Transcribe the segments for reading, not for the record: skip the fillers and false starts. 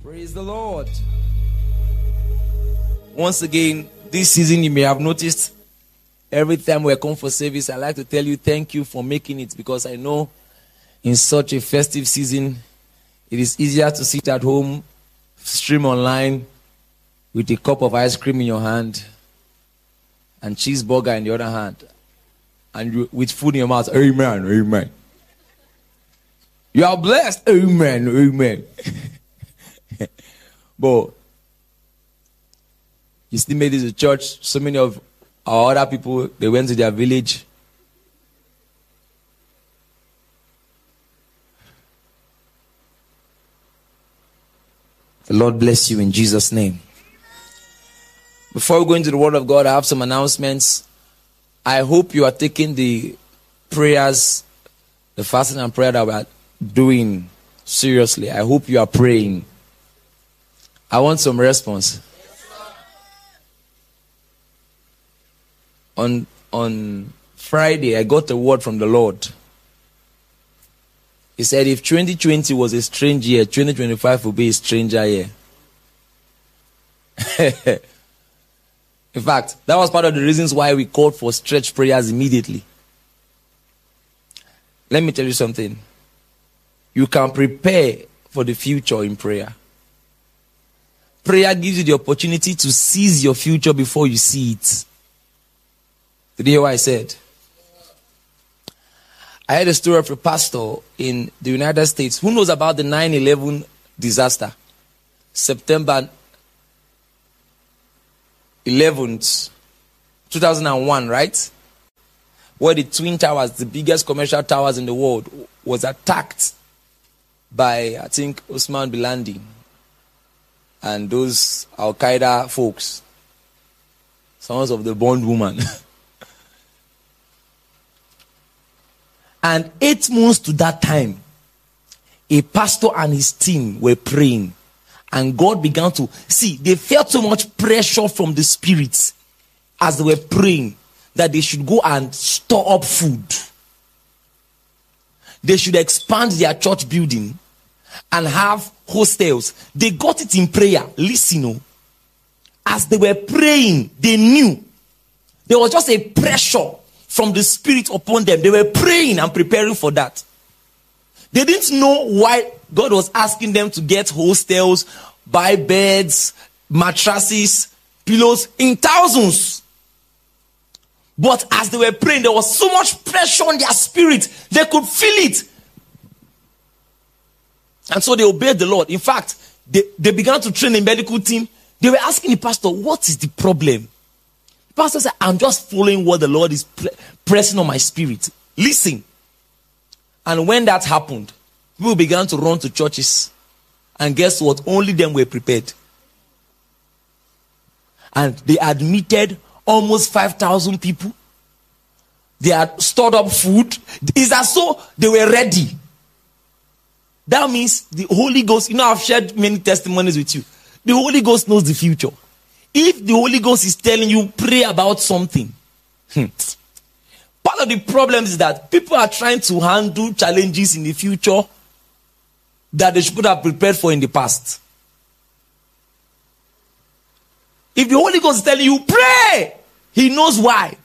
Praise the Lord. Once again, this season you may have noticed, every time we come for service, I like to tell you thank you for making it, because I know in such a festive season, it is easier to sit at home, stream online with a cup of ice cream in your hand and cheeseburger in the other hand, and with food in your mouth. Amen, amen. You are blessed. Amen, amen. But you still made it to church. So many of our other people, they went to their village. The Lord bless you in Jesus' name. Before we go into the Word of God, I have some announcements. I hope you are taking the prayers, the fasting and prayer that we are doing seriously. I hope you are praying. I want some response. On Friday, I got a word from the Lord. He said, if 2020 was a strange year, 2025 will be a stranger year. In fact, that was part of the reasons why we called for stretch prayers immediately. Let me tell you something. You can prepare for the future in prayer. Prayer gives you the opportunity to seize your future before you see it. Did you hear what I said? I heard a story of a pastor in the United States. Who knows about the 9/11 disaster? September 11th, 2001, right? Where the Twin Towers, the biggest commercial towers in the world, was attacked by, I think, Osman bin Laden and those Al-Qaeda folks. Sons of the Bond woman. And 8 months to that time, a pastor and his team were praying. And God began to see, they felt so much pressure from the spirits as they were praying that they should go and store up food. They should expand their church building and have hostels. They got it in prayer. Listen, as they were praying, they knew there was just a pressure from the spirit upon them. They were praying and preparing for that. They didn't know why God was asking them to get hostels, buy beds, mattresses, pillows in thousands. But as they were praying, there was so much pressure on their spirit. They could feel it. And so they obeyed the Lord. In fact, they began to train a medical team. They were asking the pastor, what is the problem? The pastor said, I'm just following what the Lord is pressing on my spirit. Listen. And when that happened, people began to run to churches. And guess what? Only them were prepared. And they admitted almost 5,000 people. They had stored up food. It's as though they were ready. That means the Holy Ghost, I've shared many testimonies with you. The Holy Ghost knows the future. If the Holy Ghost is telling you, pray about something. Part of the problem is that people are trying to handle challenges in the future that they should have prepared for in the past. If the Holy Ghost is telling you, pray, he knows why.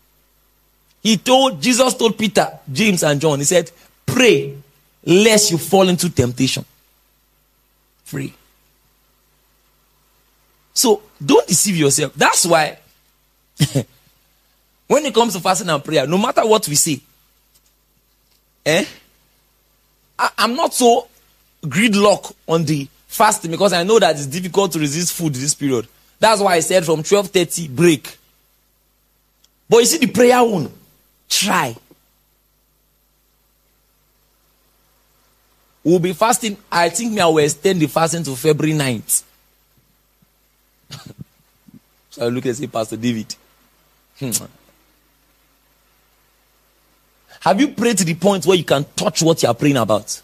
Jesus told Peter, James, and John, he said, pray, lest you fall into temptation. Pray. So, don't deceive yourself. That's why, when it comes to fasting and prayer, no matter what we say, I'm not so gridlock on the fasting because I know that it's difficult to resist food this period. That's why I said from 12:30 break. But you see the prayer one, try. We'll be fasting. I think I will extend the fasting to February 9th. So I look and say, Pastor David. Have you prayed to the point where you can touch what you are praying about?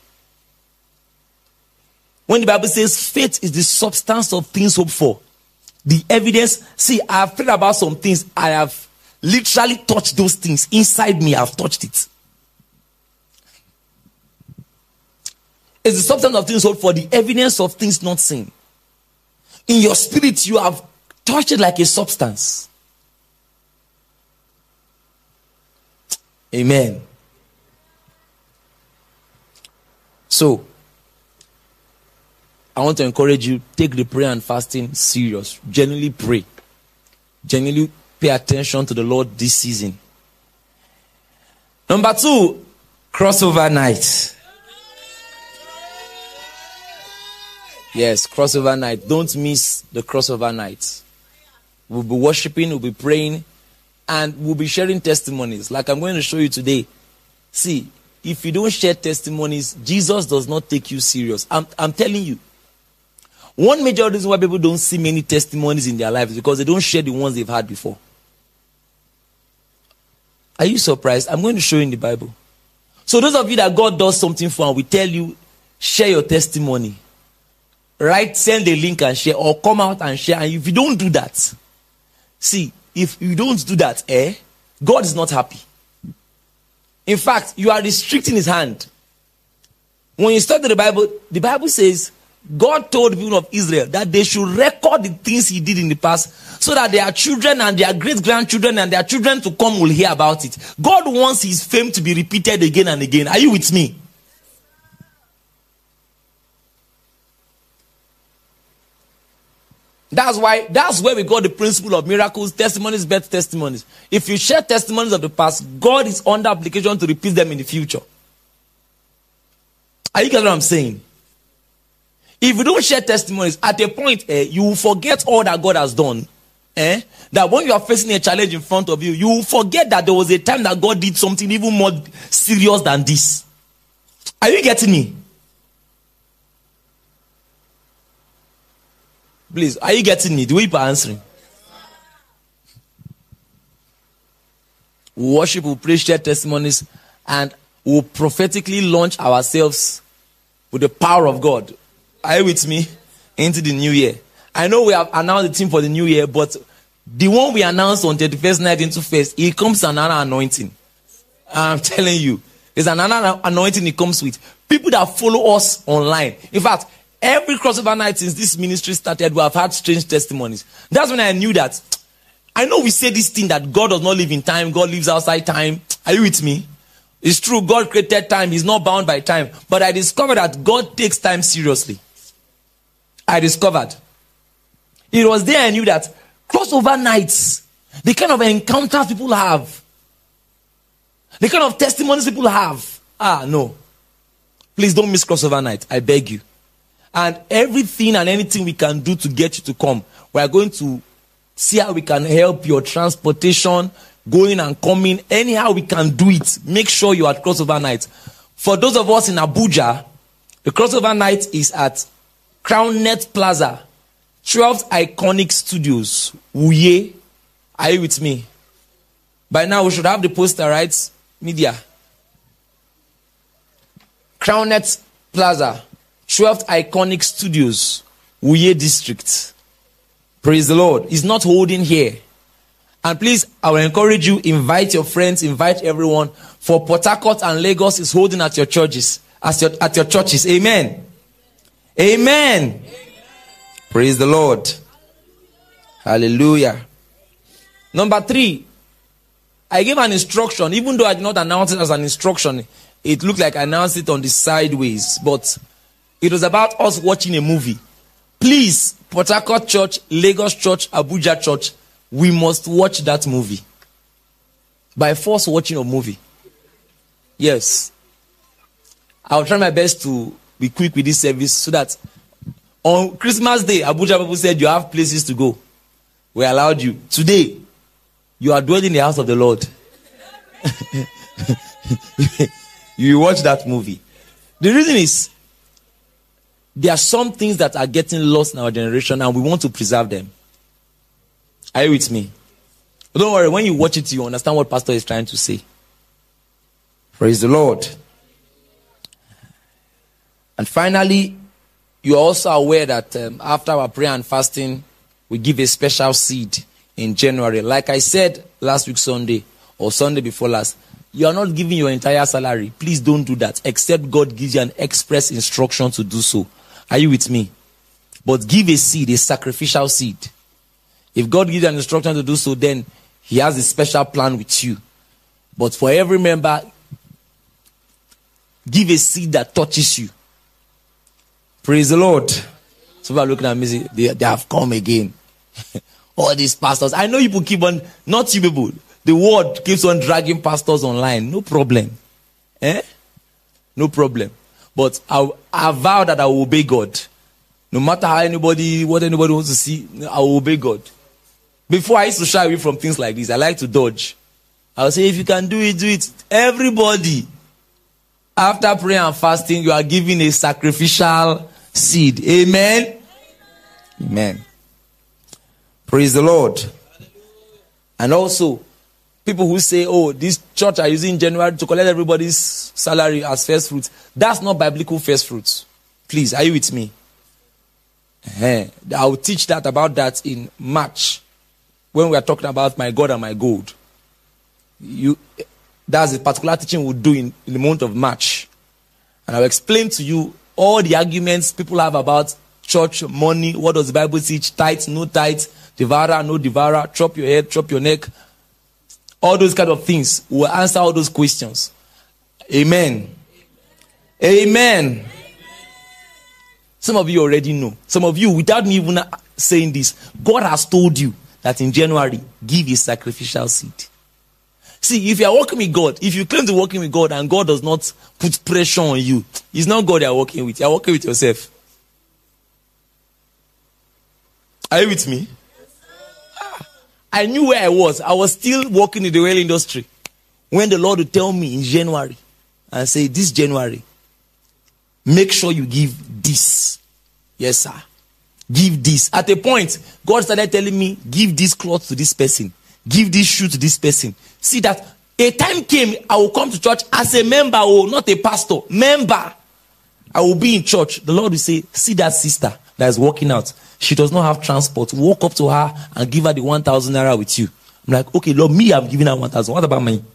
When the Bible says faith is the substance of things hoped for, the evidence. See, I have prayed about some things. I have literally touched those things. Inside me, I have touched it. is the substance of things hoped for, the evidence of things not seen. In your spirit, you have touched it like a substance. Amen. So, I want to encourage you, take the prayer and fasting serious. Genuinely pray. Genuinely pay attention to the Lord this season. Number 2, crossover night. Yes, crossover night. Don't miss the crossover night. We'll be worshiping, we'll be praying, and we'll be sharing testimonies. Like I'm going to show you today. See, if you don't share testimonies, Jesus does not take you serious. I'm telling you. One major reason why people don't see many testimonies in their lives is because they don't share the ones they've had before. Are you surprised? I'm going to show you in the Bible. So those of you that God does something for and we tell you, share your testimony. Right? Send a link and share, or come out and share. And if you don't do that, see, if you don't do that, God is not happy. In fact, you are restricting his hand. When you study the Bible says, God told the people of Israel that they should record the things he did in the past so that their children and their great-grandchildren and their children to come will hear about it. God wants his fame to be repeated again and again. Are you with me? That's where we got the principle of miracles, testimonies, birth testimonies. If you share testimonies of the past, God is under obligation to repeat them in the future. Are you getting what I'm saying? If you don't share testimonies, at a point, you will forget all that God has done. That when you are facing a challenge in front of you, you will forget that there was a time that God did something even more serious than this. Are you getting me? Please, are you getting me? The way people are answering. We'll worship, we'll pray, share testimonies, and we'll prophetically launch ourselves with the power of God. Are you with me? Into the new year. I know we have announced the theme for the new year, but the one we announced on 31st night into 1st, it comes another anointing. I'm telling you. There's another anointing it comes with. People that follow us online. In fact, every crossover night since this ministry started, we have had strange testimonies. That's when I knew that. I know we say this thing that God does not live in time, God lives outside time. Are you with me? It's true, God created time, he's not bound by time. But I discovered that God takes time seriously. I discovered. It was there I knew that crossover nights, the kind of encounters people have, the kind of testimonies people have. No. Please don't miss crossover night. I beg you. And everything and anything we can do to get you to come, we are going to see how we can help your transportation, going and coming. Anyhow we can do it. Make sure you are at crossover night. For those of us in Abuja, the crossover night is at Crown Net Plaza, 12th Iconic Studios, Uye. Are you with me? By now we should have the poster, right? Media. Crown Net Plaza, 12th Iconic Studios, Uye District. Praise the Lord. It's not holding here. And please, I will encourage you, invite your friends, invite everyone. For Port Harcourt and Lagos is holding at your churches. At your churches. Amen. Amen. Amen. Praise the Lord. Hallelujah. Number 3. I gave an instruction. Even though I did not announce it as an instruction, it looked like I announced it on the sideways. But it was about us watching a movie. Please, Port Harcourt Church, Lagos Church, Abuja Church, we must watch that movie. By force watching a movie. Yes. I'll try my best to be quick with this service so that on Christmas Day, Abuja people said you have places to go. We allowed you. Today, you are dwelling in the house of the Lord. You watch that movie. The reason is, there are some things that are getting lost in our generation and we want to preserve them. Are you with me? But don't worry, when you watch it, you understand what Pastor is trying to say. Praise the Lord. And finally, you are also aware that after our prayer and fasting, we give a special seed in January. Like I said last week Sunday, or Sunday before last, You are not giving your entire salary. Please don't do that, except God gives you an express instruction to do so. Are you with me? But give a seed, a sacrificial seed. If God gives you an instruction to do so, then he has a special plan with you. But for every member, give a seed that touches you. Praise the Lord. So people are looking at me, they have come again. All these pastors. I know people keep on, not you people. The world keeps on dragging pastors online. No problem. No problem. But I vow that I will obey God. No matter how what anybody wants to see, I will obey God. Before, I used to shy away from things like this. I like to dodge. I'll say, if you can do it, do it. Everybody, after prayer and fasting, you are giving a sacrificial seed. Amen? Amen. Praise the Lord. And also, people who say, oh, this church are using January to collect everybody's salary as first fruits. That's not biblical first fruits. Please, are you with me? I will teach about that in March, when we are talking about my God and my gold. That's a particular teaching we'll do in the month of March. And I'll explain to you all the arguments people have about church money. What does the Bible teach? Tithe, no tithe, devourer, no devourer, chop your head, chop your neck. All those kind of things. We'll answer all those questions. Amen. Amen. Some of you already know. Some of you, without me even saying this, God has told you that in January, give a sacrificial seed. See, if you are working with God, if you claim to be working with God and God does not put pressure on you, it's not God you are working with. You are working with yourself. Are you with me? I knew where I was. I was still working in the oil industry when the Lord would tell me in January and say, this January, make sure you give this. Yes, sir. Give this. At a point, God started telling me, give this cloth to this person. Give this shoe to this person. See that a time came, I will come to church as a member, not a pastor. Member. I will be in church. The Lord will say, see that sister that is walking out. She does not have transport. Walk up to her and give her the 1,000 naira with you. I'm like, okay, Lord, me, I'm giving her 1,000. What about me?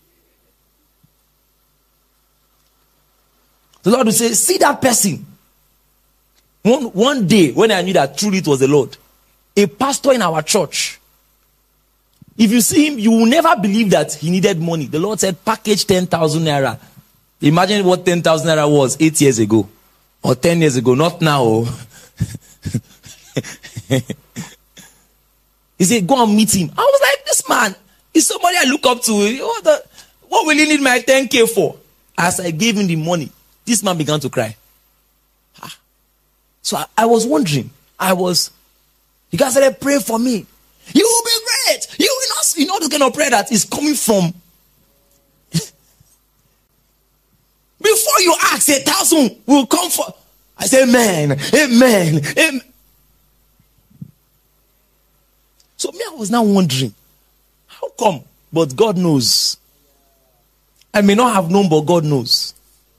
The Lord will say, see that person. One day, when I knew that truly it was the Lord, a pastor in our church, if you see him, you will never believe that he needed money. The Lord said, package 10,000 naira. Imagine what 10,000 naira was 8 years ago or 10 years ago, not now. He said, go and meet him. I was like, this man is somebody I look up to. What will he need my 10K for? As I gave him the money, this man began to cry. So I was wondering. You guys started praying for me. You will be great. You will not. You know the kind of prayer that is coming from. Before you ask, 1,000 will come for. I say, amen, amen, amen. So me, I was now wondering, how come? But God knows. I may not have known, but God knows.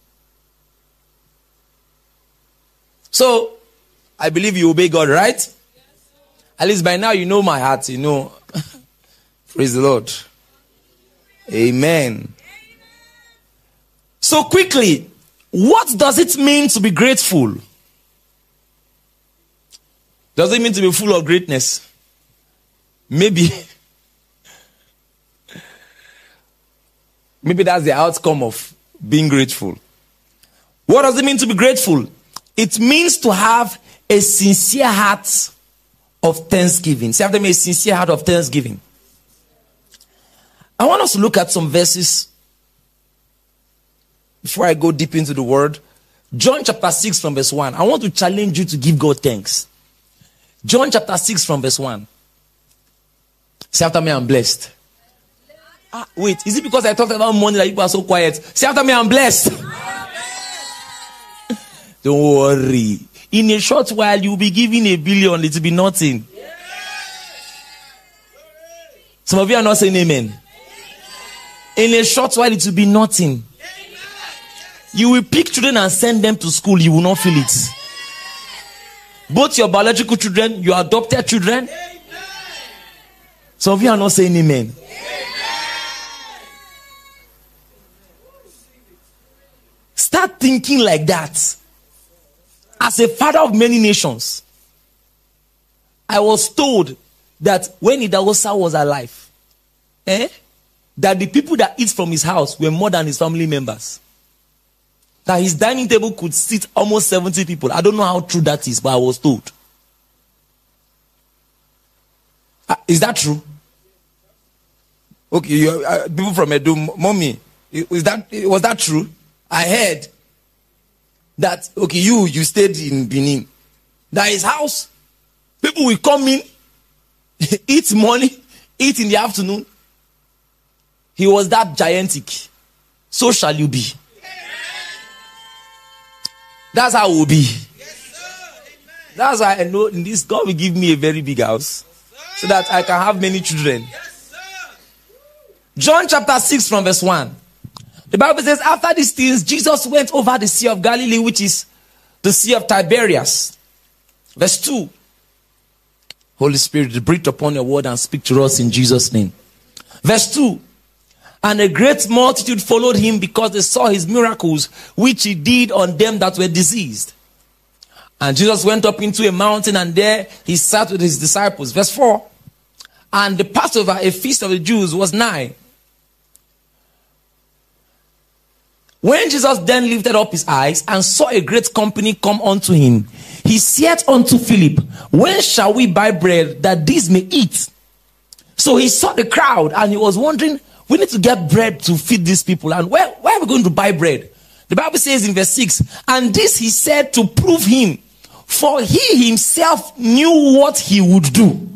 So, I believe you obey God, right? Yes, at least by now you know my heart, you know. Praise the Lord. Amen. So quickly, what does it mean to be grateful? Does it mean to be full of greatness? Maybe. Maybe that's the outcome of being grateful. What does it mean to be grateful? It means to have a sincere heart of thanksgiving. Say after me, a sincere heart of thanksgiving. I want us to look at some verses before I go deep into the word. John chapter 6 from verse 1. I want to challenge you to give God thanks. John chapter 6 from verse 1. Say after me, I'm blessed. Wait, is it because I talked about money that people are so quiet? Say after me, I'm blessed. Don't worry. In a short while, you'll be giving $1 billion. It'll be nothing. Some of you are not saying amen. In a short while, it will be nothing. You will pick children and send them to school. You will not feel it. Both your biological children, your adopted children. Some of you are not saying amen. thinking like that. As a father of many nations, I was told that when Idahosa was alive, that the people that eat from his house were more than his family members. That his dining table could sit almost 70 people. I don't know how true that is, but I was told. Is that true? Okay, people from Edo, mommy, was that true? I heard that, okay, you stayed in Benin. That his house, people will come in, eat morning, eat in the afternoon. He was that gigantic. So shall you be. That's how it will be. That's why I know in this, God will give me a very big house so that I can have many children. John chapter 6 from verse 1. The Bible says, after these things, Jesus went over the Sea of Galilee, which is the Sea of Tiberias. Verse 2. Holy Spirit, breathe upon your word and speak to us in Jesus' name. Verse 2. And a great multitude followed him because they saw his miracles, which he did on them that were diseased. And Jesus went up into a mountain, and there he sat with his disciples. Verse 4. And the Passover, a feast of the Jews, was nigh. When Jesus then lifted up his eyes and saw a great company come unto him, he said unto Philip, when shall we buy bread that these may eat? So he saw the crowd, and he was wondering, we need to get bread to feed these people. And where are we going to buy bread? The Bible says in verse 6, and this he said to prove him, for he himself knew what he would do.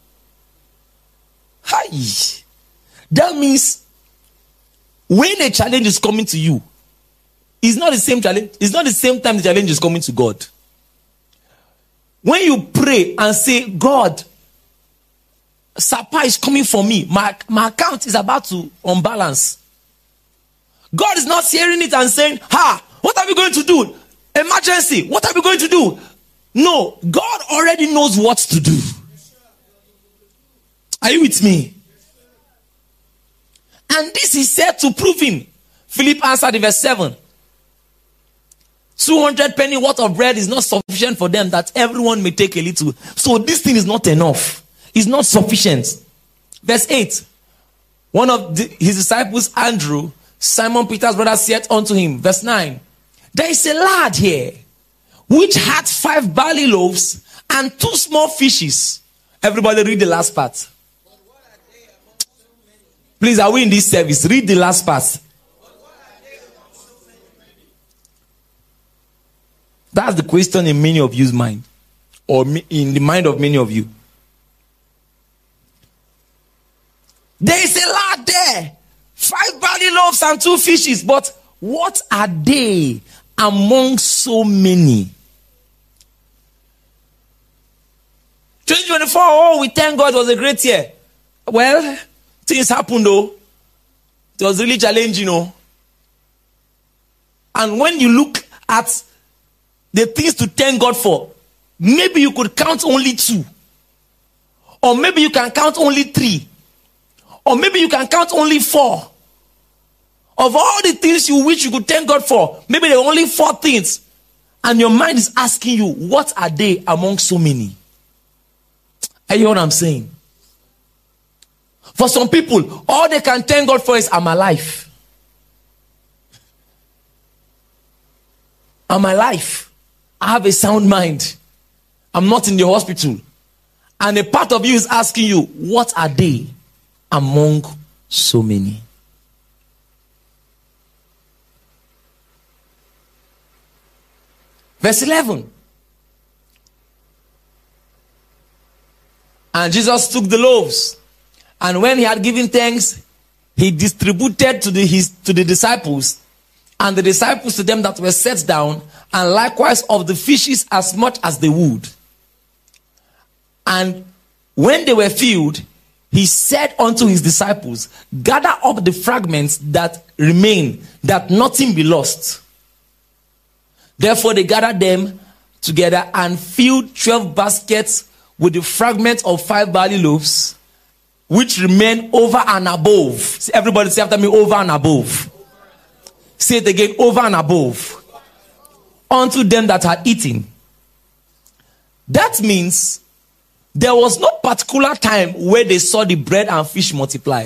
Hi. That means when a challenge is coming to you, it's not the same challenge. It's not the same time the challenge is coming to God. When you pray and say, God, Sapa is coming for me. My account is about to unbalance. God is not hearing it and saying, what are we going to do? Emergency. What are we going to do? No, God already knows what to do. Are you with me? And this he said to prove him. Philip answered in verse 7. 200 penny worth of bread is not sufficient for them, that everyone may take a little. So this thing is not enough. It's not sufficient. Verse 8. One of his disciples, Andrew, Simon Peter's brother, said unto him. Verse 9. There is a lad here, which had 5 barley loaves and 2 small fishes. Everybody read the last part. Please, are we in this service? Read the last part. That's the question in many of you's mind, or in the mind of many of you. There is a lad there, 5 barley loaves and 2 fishes, but what are they among so many? 2024, we thank God, it was a great year. Well, things happened though. It was really challenging, And when you look at the things to thank God for, maybe you could count only 2. Or maybe you can count only 3. Or maybe you can count only 4. Of all the things you wish you could thank God for, maybe there are only 4 things. And your mind is asking you, what are they among so many? Are you hear what I'm saying? For some people, all they can thank God for is, I'm alive. I'm alive. I have a sound mind. I'm not in the hospital. And a part of you is asking you, what are they among so many? Verse 11. And Jesus took the loaves, and when he had given thanks, he distributed to the disciples, and the disciples to them that were set down, and likewise of the fishes as much as they would. And when they were filled, he said unto his disciples, gather up the fragments that remain, that nothing be lost. Therefore they gathered them together and filled 12 baskets with the fragments of 5 barley loaves, which remain over and above. Everybody say after me, over and above. Say it again, over and above. unto them that had eaten. That means there was no particular time where they saw the bread and fish multiply.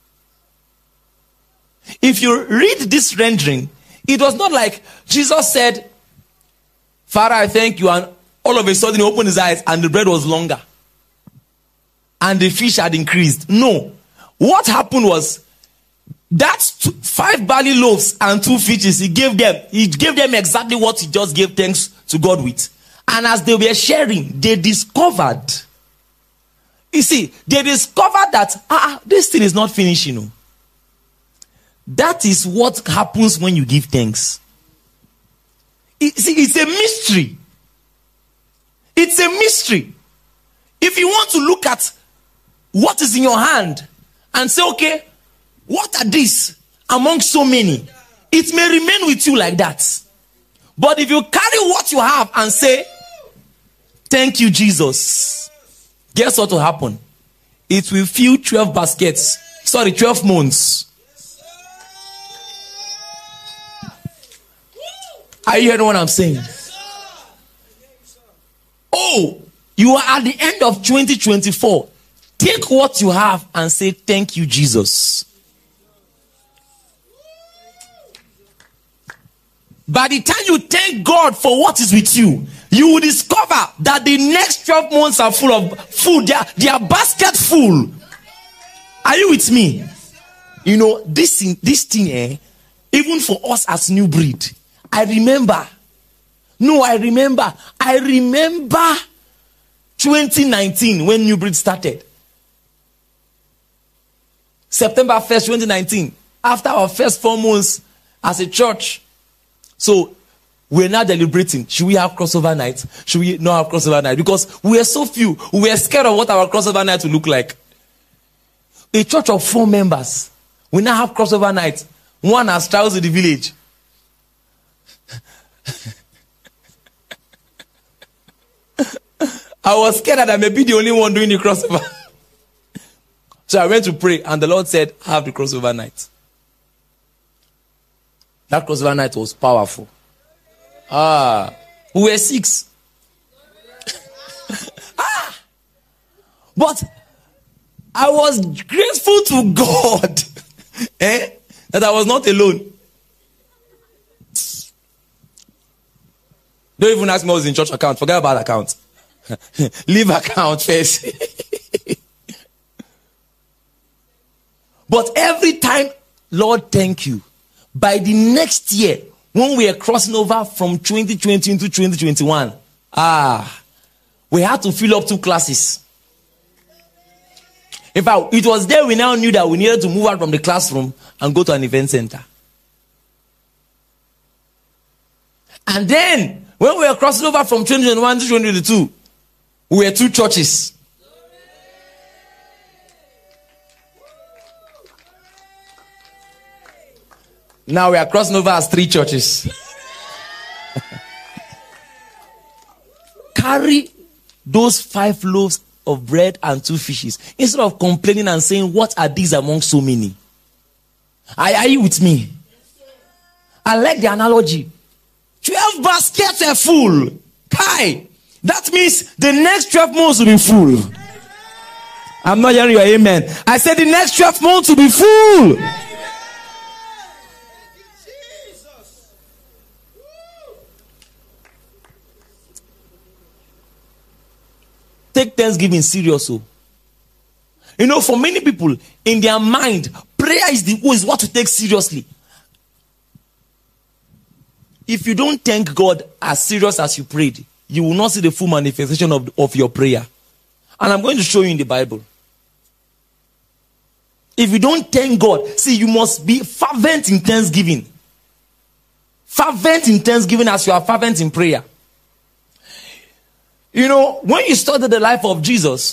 If you read this rendering, it was not like Jesus said, Father, I thank you, and all of a sudden he opened his eyes and the bread was longer and the fish had increased. No. What happened was that 5 barley loaves and 2 fishes, he gave them exactly what he just gave thanks to God with. And as they were sharing, they discovered, you see, they discovered that this thing is not finished, you know. That is what happens when you give thanks. It's a mystery. It's a mystery. If you want to look at what is in your hand and say, okay, what are these among so many? It may remain with you like that. But if you carry what you have and say, thank you, Jesus, guess what will happen? It will fill 12 baskets. 12 months. Are you hearing what I'm saying? Oh, you are at the end of 2024. Take what you have and say, thank you, Jesus. By the time you thank God for what is with you, you will discover that the next 12 months are full of food. They are basket full. Are you with me? You know, this thing, even for us as new breed, I remember 2019 when New Breed started. September 1st, 2019. After our first 4 months as a church. So we're now deliberating. Should we have crossover night? Should we not have crossover night? Because we were so few. We were scared of what our crossover night will look like. A church of 4 members. We now have crossover night. One has traveled to the village. I was scared that I may be the only one doing the crossover. So I went to pray and the Lord said, have the crossover night. That crossover night was powerful. We were 6. But I was grateful to God that I was not alone. Don't even ask me what was in church account. Forget about account. Leave account first. But every time, Lord, thank you. By the next year, when we are crossing over from 2020 into 2021, we had to fill up 2 classes. In fact, it was there we now knew that we needed to move out from the classroom and go to an event center. And then, when we were crossing over from 2021 to 2022, we were 2 churches. Now we are crossing over as 3 churches. Carry those 5 loaves of bread and 2 fishes. Instead of complaining and saying, what are these among so many? Are you with me? I like the analogy. 12 baskets are full. Kai. That means the next 12 months will be full. I'm not hearing your amen. I said the next 12 months will be full. Take Thanksgiving serious. You know, for many people, in their mind, prayer is what to take seriously. If you don't thank God as serious as you prayed, you will not see the full manifestation of your prayer. And I'm going to show you in the Bible. If you don't thank God, see, you must be fervent in thanksgiving. Fervent in thanksgiving as you are fervent in prayer. You know, when you study the life of Jesus,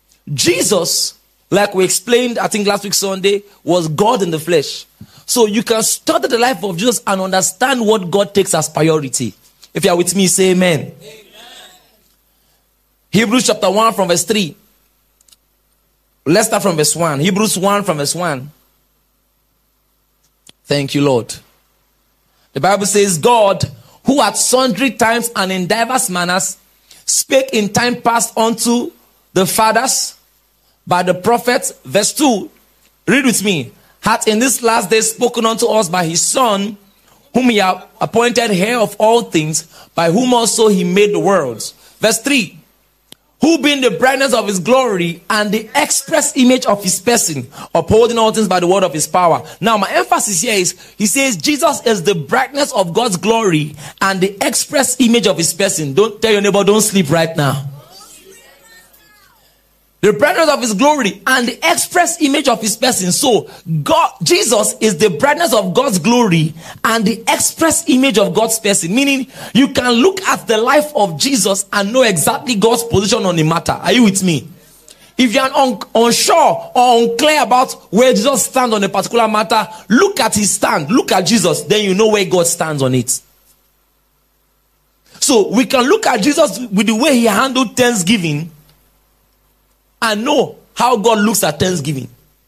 like we explained, I think last week Sunday, was God in the flesh. So you can study the life of Jesus and understand what God takes as priority. If you are with me, say amen. Amen. Hebrews chapter 1 from verse 3. Let's start from verse 1. Hebrews 1 from verse 1. Thank you, Lord. The Bible says, God, who at sundry times and in divers manners spake in time past unto the fathers by the prophets. Verse 2, read with me. Hath in this last day spoken unto us by his Son, whom he hath appointed heir of all things, by whom also he made the worlds. Verse 3, who being the brightness of his glory and the express image of his person, upholding all things by the word of his power. Now my emphasis here is, he says Jesus is the brightness of God's glory and the express image of his person. Don't tell your neighbor, don't sleep right now. The brightness of his glory and the express image of his person. So Jesus is the brightness of God's glory and the express image of God's person. Meaning you can look at the life of Jesus and know exactly God's position on the matter. Are you with me? If you're unsure or unclear about where Jesus stands on a particular matter, look at his stand. Look at Jesus. Then you know where God stands on it. So we can look at Jesus with the way he handled Thanksgiving and know how God looks at Thanksgiving.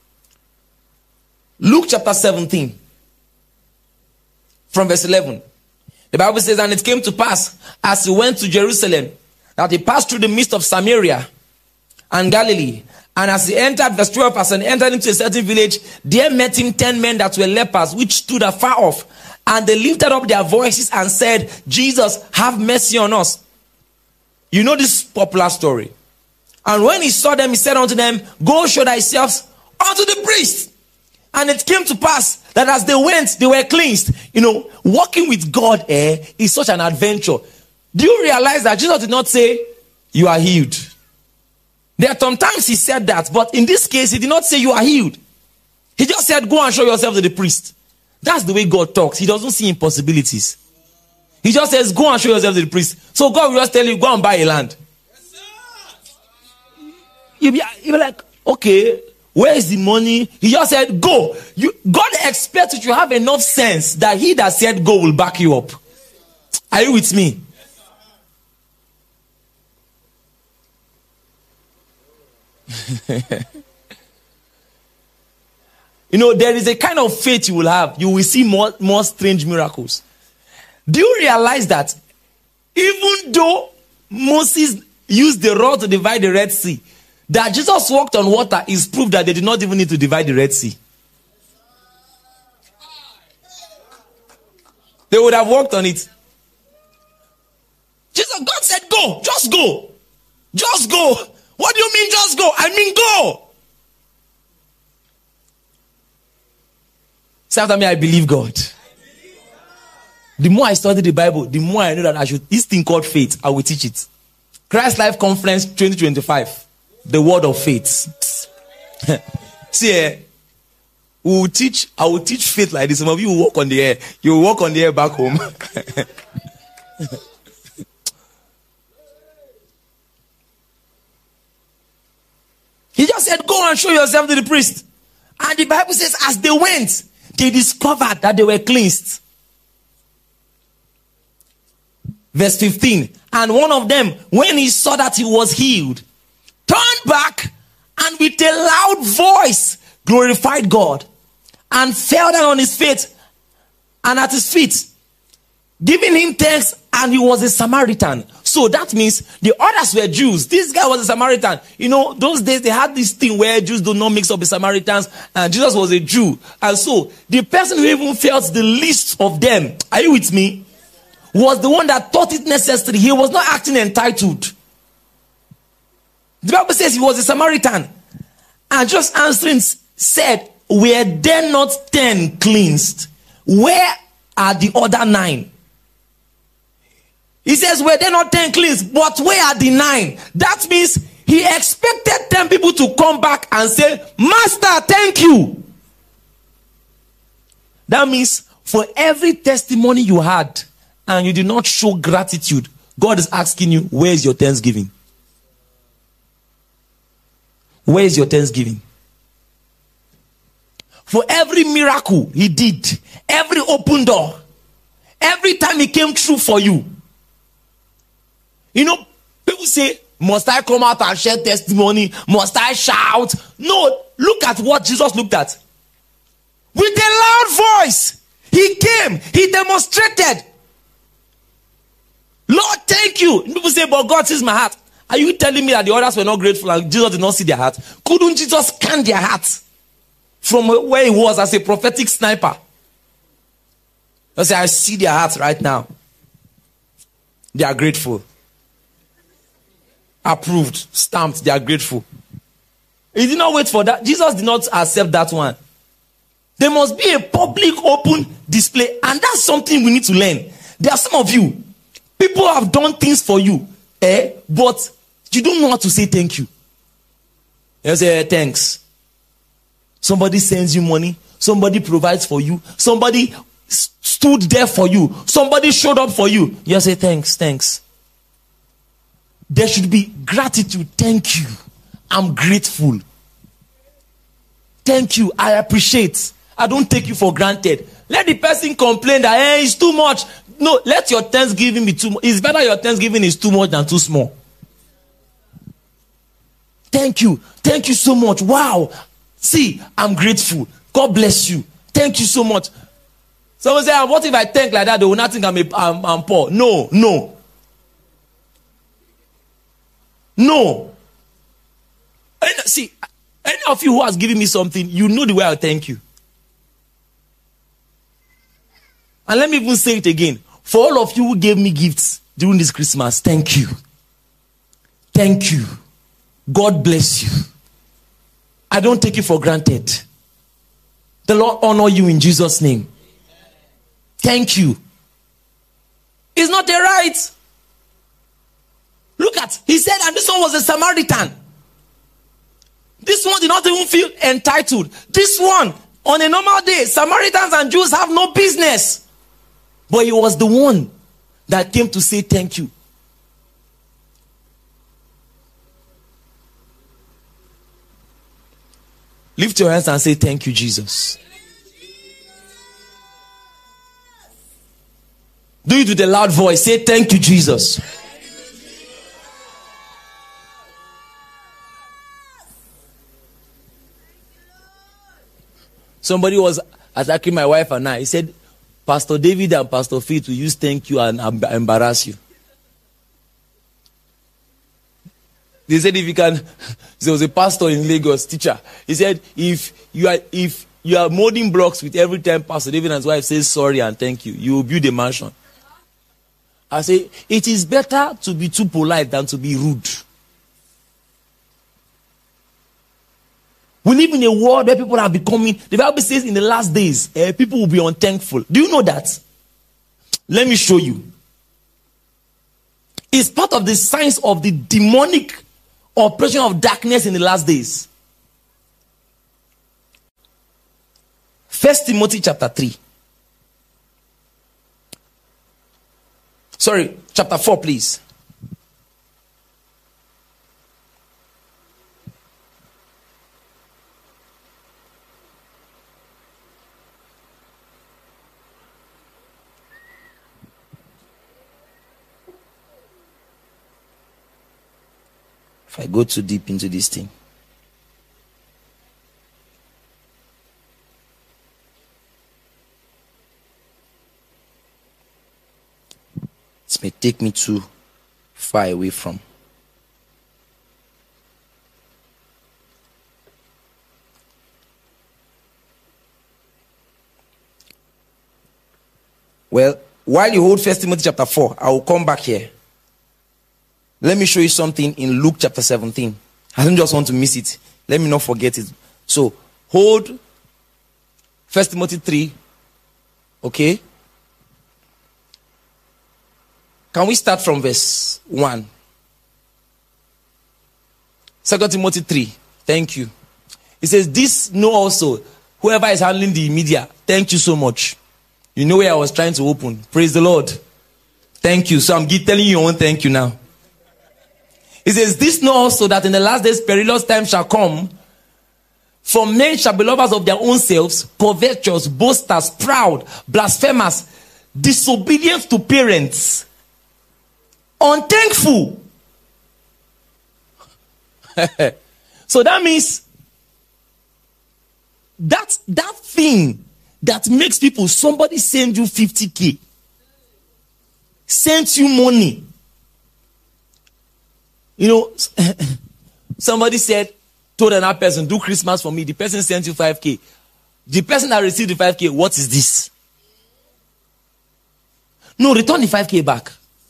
Luke chapter 17, from verse 11. The Bible says, and it came to pass, as he went to Jerusalem, that he passed through the midst of Samaria and Galilee. And as he entered, verse 12, as he entered into a certain village, there met him 10 men that were lepers, which stood afar off. And they lifted up their voices and said, Jesus, have mercy on us. You know this popular story. And when he saw them, he said unto them, go show thyselves unto the priest. And it came to pass that as they went, they were cleansed. You know, walking with God is such an adventure. Do you realize that Jesus did not say, you are healed? There are sometimes he said that, but in this case, he did not say you are healed. He just said, go and show yourself to the priest. That's the way God talks. He doesn't see impossibilities. He just says, go and show yourself to the priest. So God will just tell you, go and buy a land. You'll be like, okay, where is the money? He just said, go. God expects that you have enough sense that he that said go will back you up. Are you with me? You know, there is a kind of faith you will have. You will see more strange miracles. Do you realize that even though Moses used the rod to divide the Red Sea, that Jesus walked on water is proof that they did not even need to divide the Red Sea. They would have walked on it. Jesus, God said go, just go. Just go. What do you mean just go? I mean go. Say after me, I believe God. The more I study the Bible, the more I know that I should, this thing called faith, I will teach it. Christ Life Conference 2025. The word of faith. See, I will teach faith like this. Some of you will walk on the air. You will walk on the air back home. He just said, go and show yourself to the priest. And the Bible says, as they went, they discovered that they were cleansed. Verse 15. And one of them, when he saw that he was healed, turned back and with a loud voice glorified God and fell down on his face and at his feet, giving him thanks, and he was a Samaritan. So that means the others were Jews. This guy was a Samaritan. You know, those days they had this thing where Jews do not mix up with Samaritans, and Jesus was a Jew. And so the person who even felt the least of them, are you with me, was the one that thought it necessary. He was not acting entitled. The Bible says he was a Samaritan. And just answering said, were there not 10 cleansed? Where are the other 9? He says, were there not 10 cleansed? But where are the 9? That means he expected 10 people to come back and say, Master, thank you. That means for every testimony you had and you did not show gratitude, God is asking you, where is your thanksgiving? Where is your thanksgiving? For every miracle he did, every open door, every time he came through for you. You know, people say, must I come out and share testimony? Must I shout? No, look at what Jesus looked at. With a loud voice, he came, he demonstrated. Lord, thank you. People say, but God sees my heart. Are you telling me that the others were not grateful and Jesus did not see their heart? Couldn't Jesus scan their heart from where he was as a prophetic sniper? I say, I see their hearts right now. They are grateful. Approved, stamped, they are grateful. He did not wait for that. Jesus did not accept that one. There must be a public, open display. And that's something we need to learn. There are some of you, people have done things for you, but you don't know how to say thank you. You say, thanks. Somebody sends you money. Somebody provides for you. Somebody stood there for you. Somebody showed up for you. You say, thanks, thanks. There should be gratitude. Thank you. I'm grateful. Thank you. I appreciate. I don't take you for granted. Let the person complain that it's too much. No, let your thanksgiving be too much. It's better your thanksgiving is too much than too small. Thank you. Thank you so much. Wow. See, I'm grateful. God bless you. Thank you so much. Someone say, what if I thank like that? They will not think I'm poor. No. See, any of you who has given me something, you know the way I thank you. And let me even say it again. For all of you who gave me gifts during this Christmas, thank you. Thank you. God bless you. I don't take it for granted. The Lord honor you in Jesus' name. Thank you. It's not a right. Look at, he said, and this one was a Samaritan. This one did not even feel entitled. This one, on a normal day, Samaritans and Jews have no business. But he was the one that came to say thank you. Lift your hands and say thank you, Jesus. Do it with a loud voice. Say thank you, Jesus. Somebody was attacking my wife and I. He said, Pastor David and Pastor Faith will use thank you and embarrass you. They said if you can, there was a pastor in Lagos, teacher. He said if you are molding blocks with every time Pastor David and his wife says sorry and thank you, you will build a mansion. I say it is better to be too polite than to be rude. We live in a world where people are becoming, the Bible says in the last days, people will be unthankful. Do you know that? Let me show you. It's part of the signs of the demonic operation of darkness in the last days. 1 Timothy chapter 3. Sorry, chapter 4, please. If I go too deep into this thing. This may take me too far away from. Well, while you hold 1 Timothy chapter 4, I will come back here. Let me show you something in Luke chapter 17. I don't just want to miss it. Let me not forget it. So, hold 1 Timothy 3. Okay? Can we start from verse 1? 2 Timothy 3. Thank you. It says, this know also, whoever is handling the media, thank you so much. You know where I was trying to open. Praise the Lord. Thank you. So I'm telling you your own thank you now. It says, this know also that in the last days perilous times shall come. For men shall be lovers of their own selves, covetous, boasters, proud, blasphemers, disobedient to parents, unthankful. So that means that thing that makes people, somebody send you 50K. sent you money. You know, somebody told another person, do Christmas for me. The person sent you 5K. The person that received the 5K, what is this? No, return the 5K back.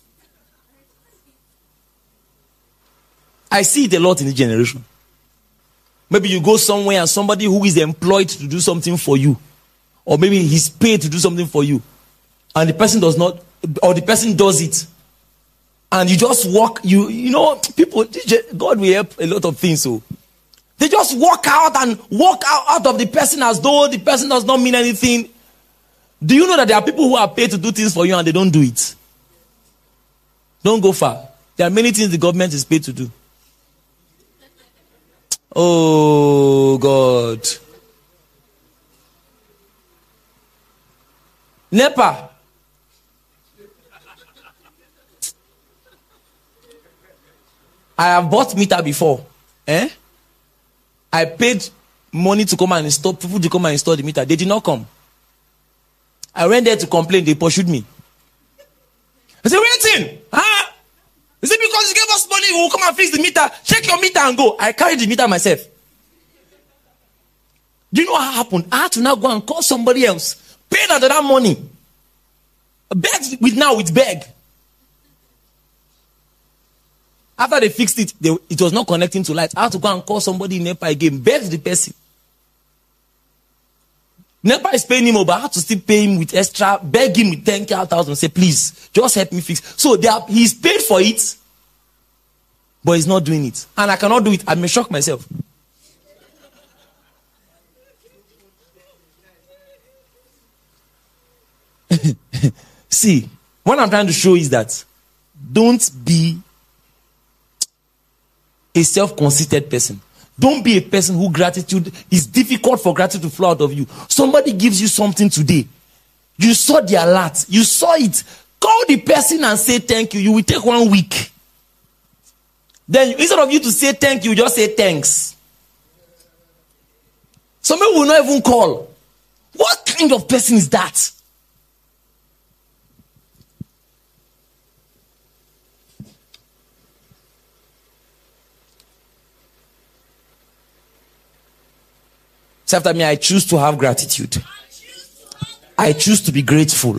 I see it a lot in this generation. Maybe you go somewhere and somebody who is employed to do something for you, or maybe he's paid to do something for you, and the person does not, or the person does it, and you just walk, you know, people, God will help a lot of things, so they just walk out of the person as though the person does not mean anything. Do you know that there are people who are paid to do things for you and they don't do it? Don't go far. There are many things the government is paid to do. Oh, God. NEPA. I have bought meter before. I paid money to come and install, people to come and install the meter. They did not come. I went there to complain. They pursued me. I said, waiting. Huh? Is it because you gave us money, we will come and fix the meter? Check your meter and go. I carried the meter myself. Do you know what happened? I had to now go and call somebody else. Pay that money. Beg with beg. After they fixed it, it was not connecting to light. I had to go and call somebody in NEPA again. Beg the person. NEPA is paying him, but I have to still pay him with extra. Beg him with 10,000. Say, please, just help me fix. So he's paid for it, but he's not doing it. And I cannot do it. I may shock myself. See, what I'm trying to show is that don't be a self-conceited person. Don't be a person who gratitude is difficult for gratitude to flow out of you. Somebody gives you something today. You saw the alert. You saw it. Call the person and say thank you. You will take 1 week. Then instead of you to say thank you, just say thanks. Some people will not even call. What kind of person is that? Say after me, I choose to have gratitude. I choose to be grateful.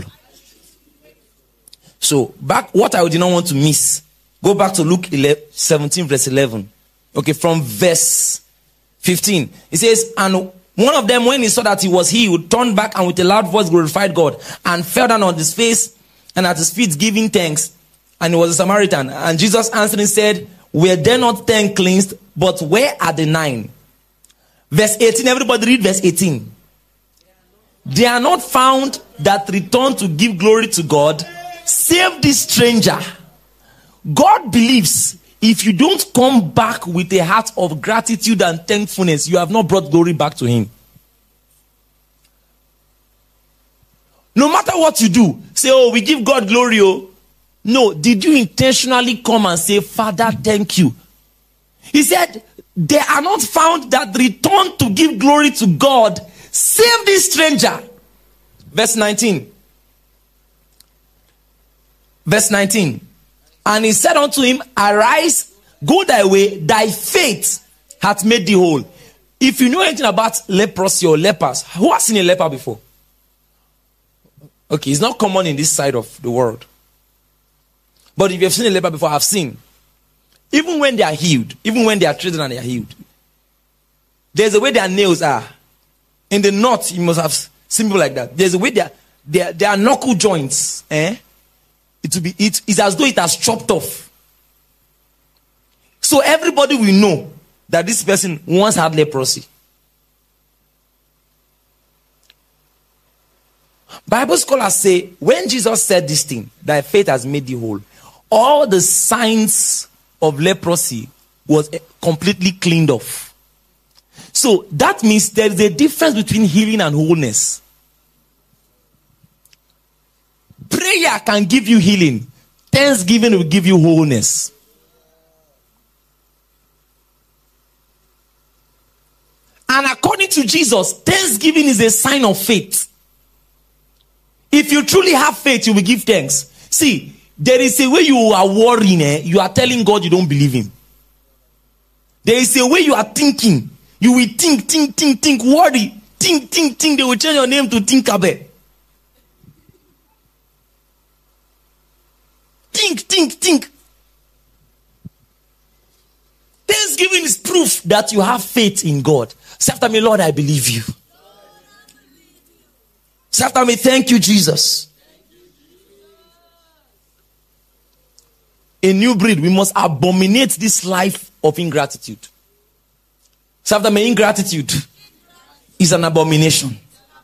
So, what I did not want to miss. Go back to Luke 17 verse 11. Okay, from verse 15. It says, and one of them, when he saw that he was healed, turned back and with a loud voice glorified God, and fell down on his face and at his feet giving thanks. And he was a Samaritan. And Jesus answering said, were there not 10 cleansed, but where are the 9? Verse 18, everybody read verse 18. They are not found that return to give glory to God, save this stranger. God believes if you don't come back with a heart of gratitude and thankfulness, you have not brought glory back to him. No matter what you do, say, oh, we give God glory. Oh. No, did you intentionally come and say, Father, thank you? He said, they are not found that return to give glory to God, save this stranger. Verse 19. Verse 19. And he said unto him, arise, go thy way, thy faith hath made thee whole. If you know anything about leprosy or lepers, who has seen a leper before? Okay, it's not common in this side of the world. But if you have seen a leper before, I've seen. Even when they are healed, even when they are treated and they are healed, there's a way their nails are. In the north, you must have seen people like that. There's a way their knuckle joints, it's as though it has chopped off. So everybody will know that this person once had leprosy. Bible scholars say, when Jesus said this thing, thy faith has made thee whole, all the signs of leprosy was completely cleaned off. So that means there is a difference between healing and wholeness. Prayer can give you healing. Thanksgiving will give you wholeness. And according to Jesus, thanksgiving is a sign of faith. If you truly have faith, you will give thanks. See, There is a way you are worrying, you are telling God you don't believe him. There is a way you are thinking. You will think, worry. Think. They will change your name to Tinkabe. Think. Thanksgiving is proof that you have faith in God. Say after me, Lord, I believe you. Say after me, thank you, Jesus. A new breed, we must abominate this life of ingratitude. Say after me, ingratitude is an abomination.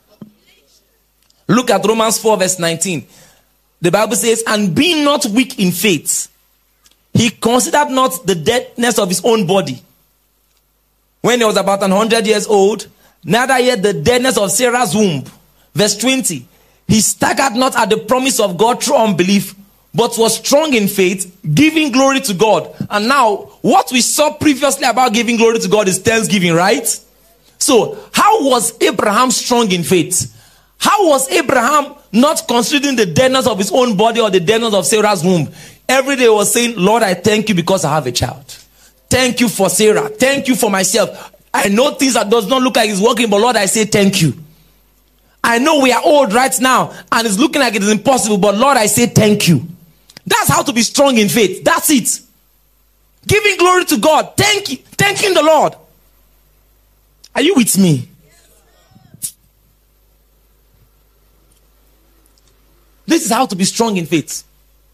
Look at Romans 4 verse 19. The Bible says, and being not weak in faith, he considered not the deadness of his own body when he was about 100 years old, neither yet the deadness of Sarah's womb. Verse 20, he staggered not at the promise of God through unbelief, but was strong in faith, giving glory to God. And now, what we saw previously about giving glory to God is thanksgiving, right? So, how was Abraham strong in faith? How was Abraham not considering the deadness of his own body or the deadness of Sarah's womb? Every day he was saying, Lord, I thank you because I have a child. Thank you for Sarah. Thank you for myself. I know things that does not look like it's working, but Lord, I say thank you. I know we are old right now and it's looking like it is impossible, but Lord, I say thank you. That's how to be strong in faith. That's it. Giving glory to God. Thanking the Lord. Are you with me? This is how to be strong in faith.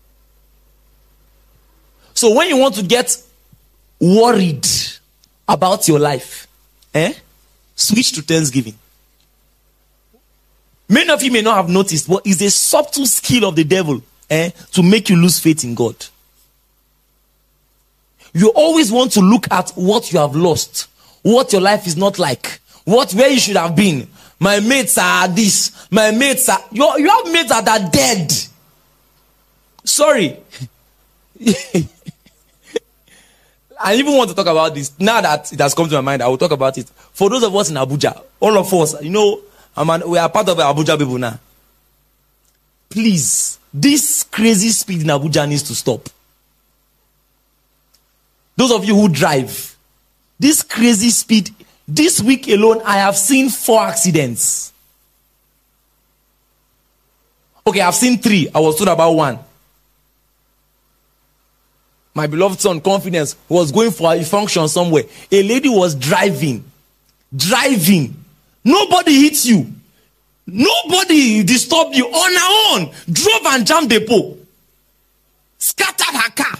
So when you want to get worried about your life, switch to thanksgiving. Many of you may not have noticed, but it's a subtle skill of the devil to make you lose faith in God. You always want to look at what you have lost, what your life is not like, where you should have been. My mates are this, my mates are, you have mates that are dead. Sorry. I even want to talk about this. Now that it has come to my mind, I will talk about it. For those of us in Abuja, all of us, we are part of the Abuja people now. Please, this crazy speed in Abuja needs to stop. Those of you who drive, this crazy speed, this week alone, I have seen 4 accidents. Okay, I've seen 3. I was told about 1. My beloved son, Confidence, was going for a function somewhere. A lady was driving. Nobody hit you. Nobody disturbed you. On her own. Drove and jammed the pole. Scattered her car.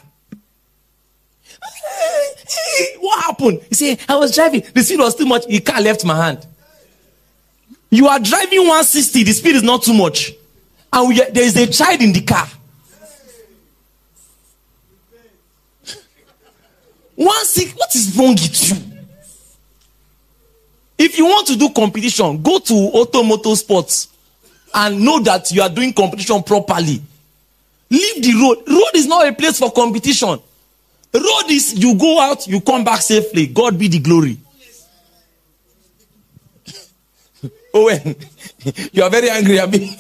What happened? He said, I was driving. The speed was too much. The car left my hand. You are driving 160. The speed is not too much. And there is a child in the car. 160. What is wrong with you? If you want to do competition, go to Automoto Sports and know that you are doing competition properly. Leave the road. Road is not a place for competition. Road is you go out, you come back safely. God be the glory. Owen, you are very angry at me.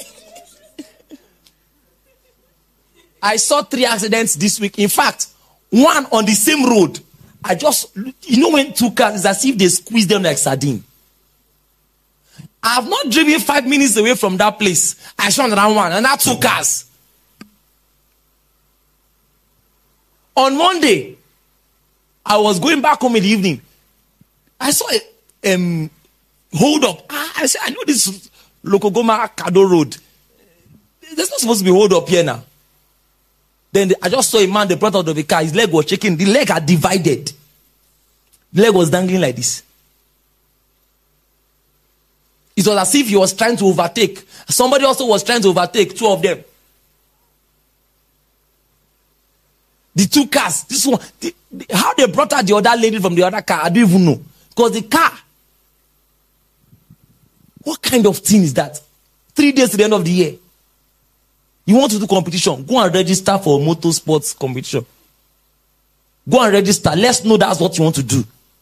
I saw 3 accidents this week. In fact, 1 on the same road. When 2 cars, it's as if they squeeze them like sardine. I have not driven 5 minutes away from that place. I saw another 1, and that's 2 cars. On Monday, I was going back home in the evening. I saw a hold up. I said, I know this Lokogoma Kado Road. There's not supposed to be hold up here now. Then I just saw a man, they brought out of the car. His leg was shaking. The leg had divided. The leg was dangling like this. It was as if he was trying to overtake. Somebody also was trying to overtake, 2 of them. The 2 cars. This one. How they brought out the other lady from the other car, I don't even know. Because the car. What kind of thing is that? 3 days to the end of the year. You want to do competition? Go and register for a motorsports competition. Go and register. Let's know that's what you want to do.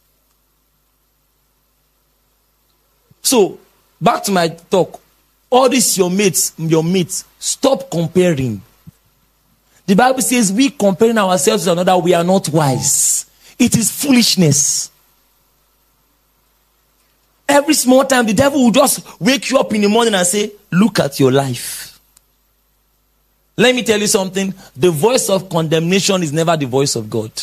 So, back to my talk. All this your mates, stop comparing. The Bible says we comparing ourselves to another, we are not wise. It is foolishness. Every small time, the devil will just wake you up in the morning and say, look at your life. Let me tell you something. The voice of condemnation is never the voice of God.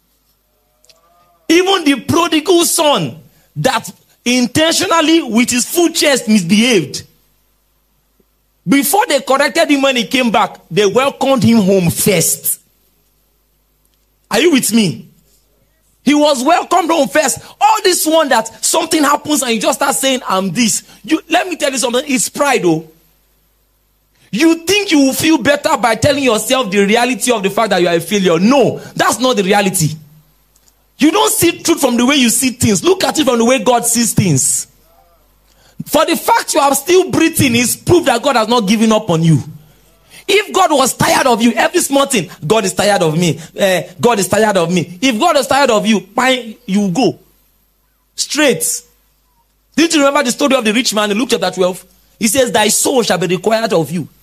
Even the prodigal son that intentionally with his full chest misbehaved, before they corrected him when he came back, they welcomed him home first. Are you with me? He was welcomed home first. All this one that something happens and you just start saying, I'm this. Let me tell you something. It's pride, though. You think you will feel better by telling yourself the reality of the fact that you are a failure. No, that's not the reality. You don't see truth from the way you see things. Look at it from the way God sees things. For the fact you are still breathing is proof that God has not given up on you. If God was tired of you, every small thing, God is tired of me. God is tired of me. If God is tired of you, fine, you go. Straight. Didn't you remember the story of the rich man in Luke chapter 12? He says, thy soul shall be required of you.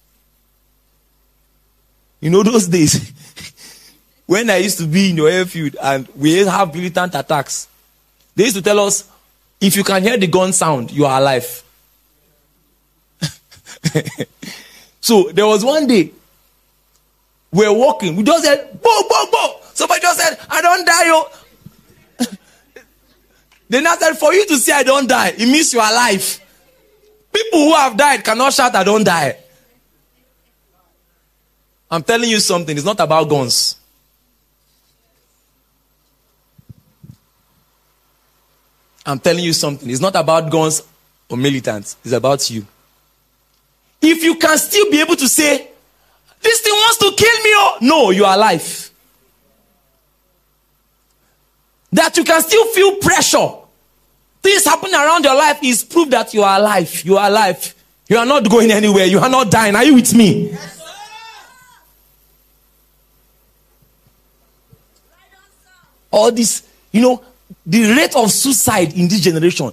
You know those days, when I used to be in your airfield and we have militant attacks, they used to tell us, if you can hear the gun sound, you are alive. So there was one day, we were walking, we just said, bo, bo, bo. Somebody just said, I don't die, yo. Then I said, for you to say I don't die, it means you are alive. People who have died cannot shout, I don't die. I'm telling you something, it's not about guns. I'm telling you something, it's not about guns or militants, it's about you. If you can still be able to say, this thing wants to kill me, oh, no, you are alive. That you can still feel pressure. Things happening around your life is proof that you are alive. You are alive. You are not going anywhere. You are not dying. Are you with me? Yes, sir. All this, the rate of suicide in this generation.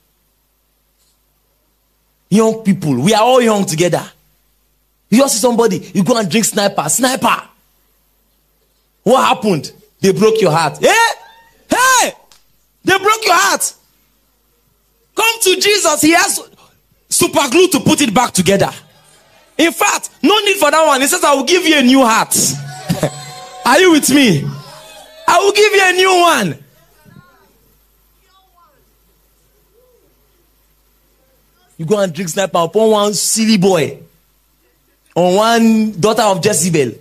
Young people, we are all young together. You just see somebody, you go and drink sniper. Sniper. What happened? They broke your heart. Hey! They broke your heart. Come to Jesus. He has super glue to put it back together. In fact, no need for that one. He says, I will give you a new heart. Are you with me? I will give you a new one. You go and drink sniper upon one silly boy, on one daughter of Jezebel.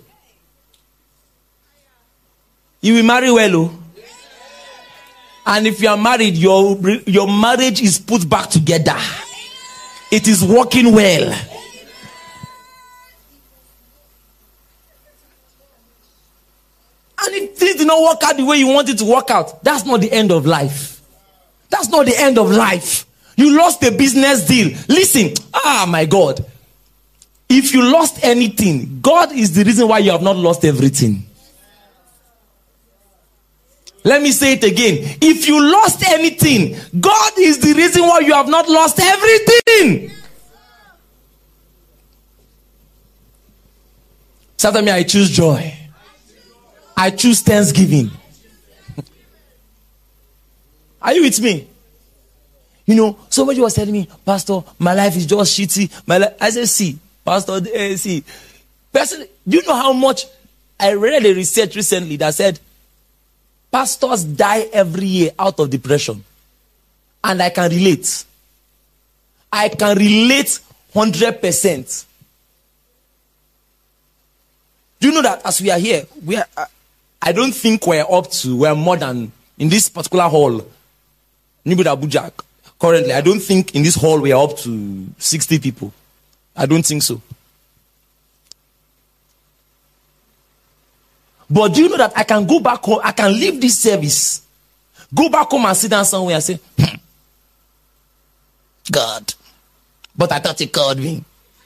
You will marry well, oh. And if you are married, your marriage is put back together. It is working well. And if things do not work out the way you want it to work out, that's not the end of life. That's not the end of life. You lost a business deal. Listen, my God. If you lost anything, God is the reason why you have not lost everything. Let me say it again. If you lost anything, God is the reason why you have not lost everything. Say after me, I choose joy. I choose thanksgiving. Are you with me? Somebody was telling me, Pastor, my life is just shitty. I said, see, Pastor, see. Person, do you know how much I read a research recently that said pastors die every year out of depression? And I can relate. I can relate 100%. Do you know that as we are here, I don't think we're more than, in this particular hall, Nibud Abuja, currently, I don't think in this hall we are up to 60 people. I don't think so. But do you know that I can go back home, I can leave this service, go back home and sit down somewhere and say, God, but I thought you called me.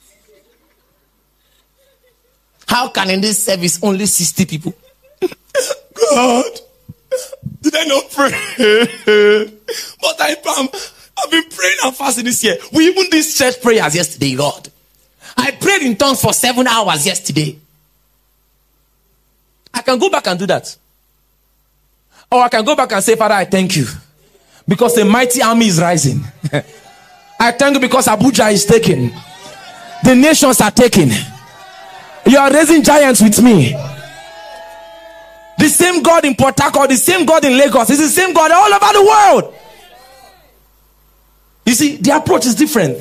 How can in this service only 60 people? God, did I not pray? But I've been praying and fasting this year. We even did church prayers yesterday, God. I prayed in tongues for 7 hours yesterday. I can go back and do that. Or I can go back and say, Father, I thank you. Because a mighty army is rising. I thank you because Abuja is taken. The nations are taken. You are raising giants with me. The same God in Port Harcourt, the same God in Lagos, is the same God all over the world. You see, the approach is different.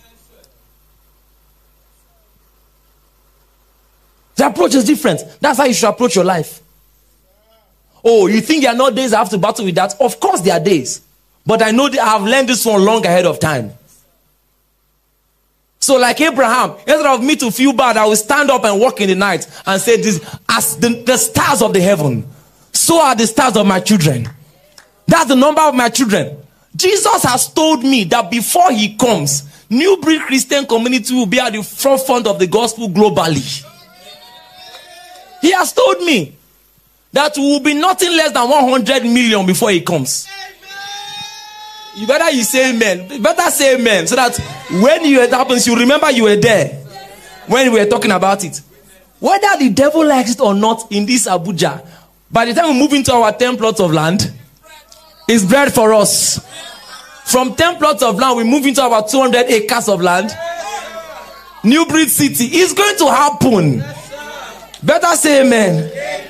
The approach is different. That's how you should approach your life. Oh, you think there are not days I have to battle with that? Of course there are days. But I know that I have learned this one long ahead of time. So like Abraham, instead of me to feel bad, I will stand up and walk in the night and say this, as the stars of the heaven, so are the stars of my children. That's the number of my children. Jesus has told me that before he comes, New Breed Christian Community will be at the forefront of the gospel globally. He has told me that we will be nothing less than 100 million before he comes. You better say amen. You better say amen. So that when it happens, you remember you were there when we were talking about it. Whether the devil likes it or not in this Abuja, by the time we move into our 10 plots of land, it's bread for us. From 10 plots of land, we move into our 200 acres of land. New Breed City is going to happen. Better say amen.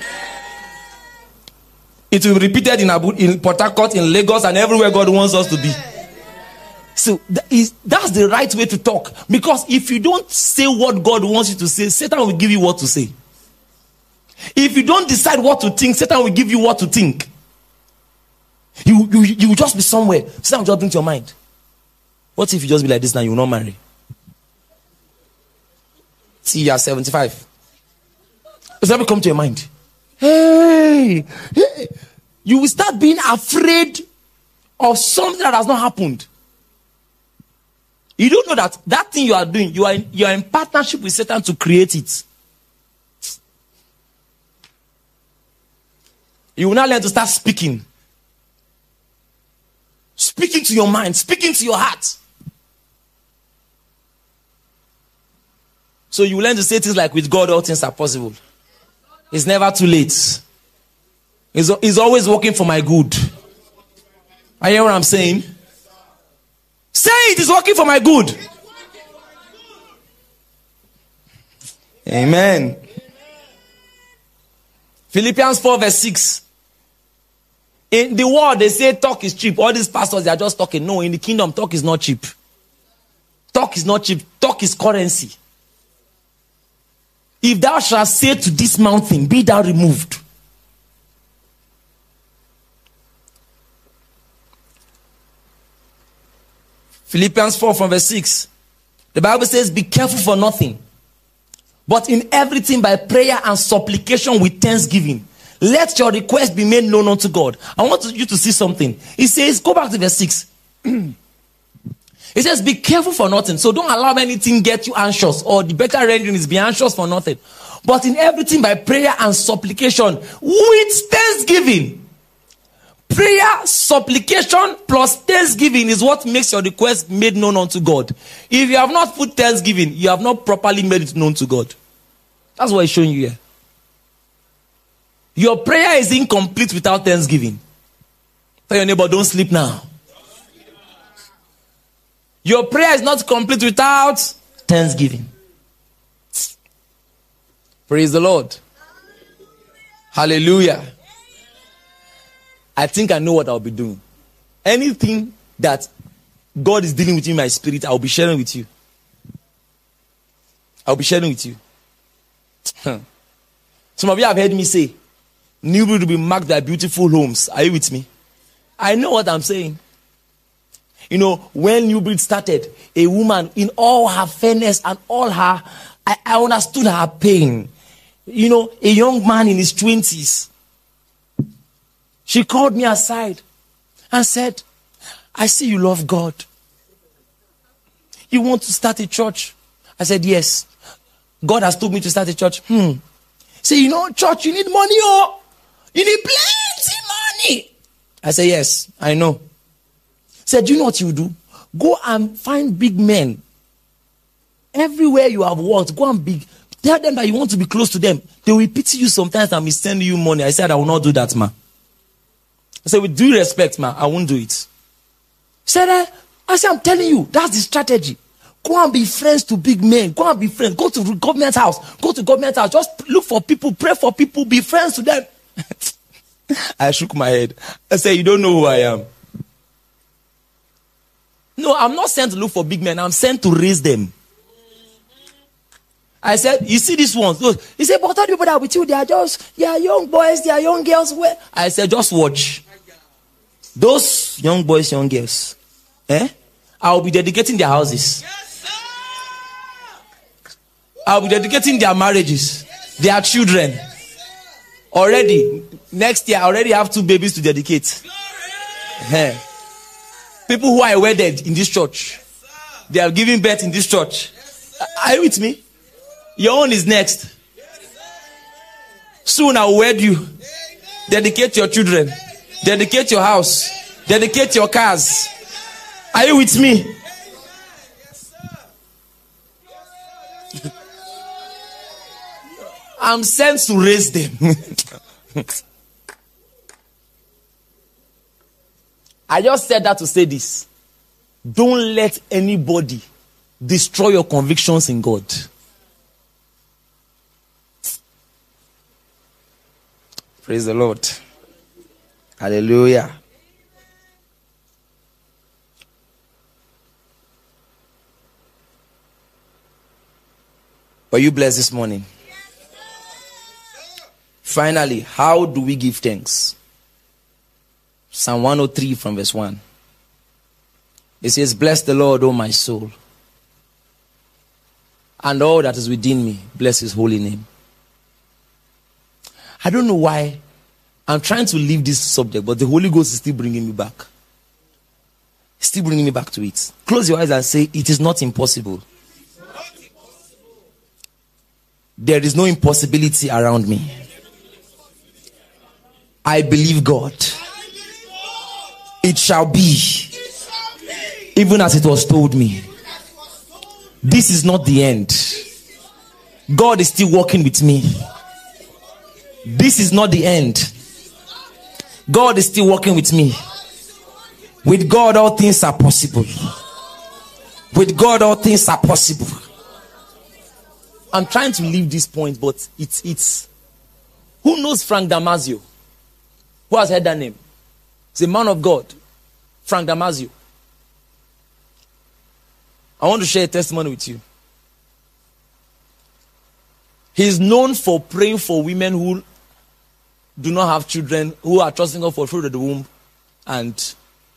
It will be repeated in Port Harcourt, in Lagos, and everywhere God wants us to be. So that's the right way to talk. Because if you don't say what God wants you to say, Satan will give you what to say. If you don't decide what to think, Satan will give you what to think. You will just be somewhere. Satan will just bring to your mind. What if you just be like this now, you will not marry? See, you are 75. Does that come to your mind? Hey, you will start being afraid of something that has not happened. You don't know that thing you are doing, you are in partnership with Satan to create it. You will now learn to start speaking. Speaking to your mind, speaking to your heart. So you learn to say things like, with God all things are possible. It's never too late. He's always working for my good. Are you hearing what I'm saying? Say it is working for my good. Amen. Philippians 4 verse 6. In the world they say talk is cheap. All these pastors, they are just talking. No, in the kingdom talk is not cheap. Talk is not cheap. Talk is currency. If thou shalt say to this mountain, be thou removed. Philippians 4 from verse 6. The Bible says, be careful for nothing, but in everything by prayer and supplication with thanksgiving, let your request be made known unto God. I want you to see something. It says, go back to verse 6. It says, be careful for nothing. So don't allow anything get you anxious. Or the better rendering is be anxious for nothing. But in everything by prayer and supplication with thanksgiving. Prayer, supplication plus thanksgiving is what makes your request made known unto God. If you have not put thanksgiving, you have not properly made it known to God. That's what it's showing you here. Your prayer is incomplete without thanksgiving. Tell your neighbor, don't sleep now. Your prayer is not complete without thanksgiving. Praise the Lord. Hallelujah. I think I know what I'll be doing. Anything that God is dealing with in my spirit, I'll be sharing with you. I'll be sharing with you. Some of you have heard me say, New Breed will be marked by beautiful homes. Are you with me? I know what I'm saying. You know, when New Breed started, a woman in all her fairness and all her, I understood her pain. You know, a young man in his 20s. She called me aside and said, I see you love God. You want to start a church? I said, yes. God has told me to start a church. Say, you know, church, you need money, oh. You need plenty money. I said, yes, I know. Said, do you know what you do? Go and find big men. Everywhere you have worked, go and Tell them that you want to be close to them. They will pity you sometimes and be sending you money. I said, I will not do that, ma. I said, with due respect, ma, I won't do it. He said, I said, I'm telling you, that's the strategy. Go and be friends to big men. Go and be friends. Go to government house. Go to government house. Just look for people, pray for people, be friends to them. I shook my head. I said, you don't know who I am. No, I'm not sent to look for big men. I'm sent to raise them. I said, you see these ones? He said, but all the people that are with you, they are young boys, they are young girls. Where? I said, just watch. Those young boys, young girls, I'll be dedicating their houses. I'll be dedicating their marriages, their children. Already, next year, I already have 2 babies to dedicate. People who are wedded in this church, they are giving birth in this church. Are you with me? Your own is next. Soon I'll wed you. Dedicate your children. Dedicate your house. Dedicate your cars. Are you with me? I'm sent to raise them. I just said that to say this. Don't let anybody destroy your convictions in God. Praise the Lord. Hallelujah. Were you blessed this morning? Finally, how do we give thanks? Psalm 103 from verse 1. It says, bless the Lord, O my soul, and all that is within me, bless his holy name. I don't know why I'm trying to leave this subject, but the Holy Ghost is still bringing me back. Still bringing me back to it. Close your eyes and say, it is not impossible. There is no impossibility around me. I believe God. It shall be, even as it was told me. This is not the end. God is still working with me. This is not the end. God is still working with me. With God, all things are possible. With God, all things are possible. I'm trying to leave this point, but it's. Who knows Frank Damasio? Who has heard that name? He's a man of God. Frank Damasio. I want to share a testimony with you. He's known for praying for women who do not have children, who are trusting God for fruit of the womb. And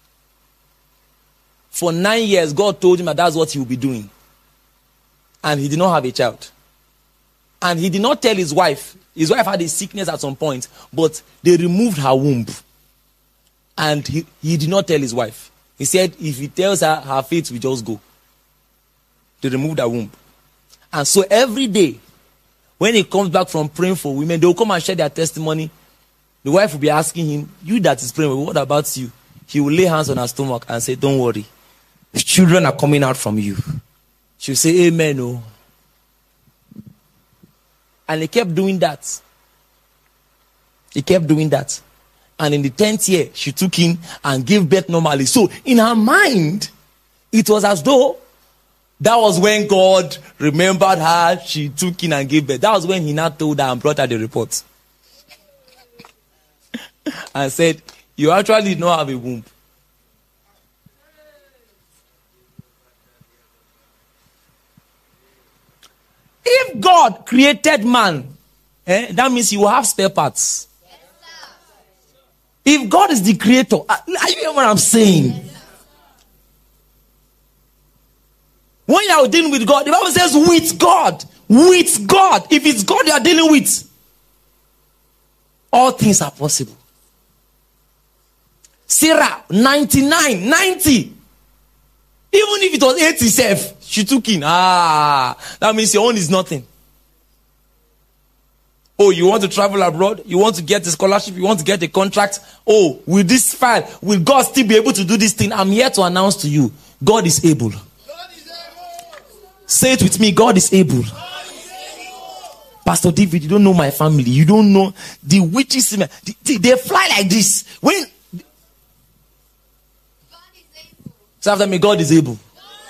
for 9 years, God told him that that's what he will be doing. And he did not have a child. And he did not tell his wife. His wife had a sickness at some point, but they removed her womb. And he did not tell his wife. He said, if he tells her, her faith will just go. They removed her womb. And so every day, when he comes back from praying for women, they will come and share their testimony. The wife will be asking him, you that is praying, what about you? He will lay hands on her stomach and say, don't worry. The children are coming out from you. She will say, amen. Oh. And he kept doing that. He kept doing that. And in the 10th year, she took in and gave birth normally. So in her mind, it was as though that was when God remembered her. She took in and gave birth. That was when he now told her and brought her the report. And said, you actually did not have a womb. If God created man, that means he will have spare parts. If God is the creator, are you hearing what I'm saying? When you are dealing with God, the Bible says with God. With God. If it's God you are dealing with, all things are possible. Sarah, 99, 90. Even if it was 87, she took in. That means your own is nothing. Oh, you want to travel abroad? You want to get a scholarship? You want to get a contract? Oh, with this file, will God still be able to do this thing? I'm here to announce to you, God is able. God is able. Say it with me, God is able. God is able. Pastor David, you don't know my family. You don't know the witches. They fly like this. When so after me, God is able.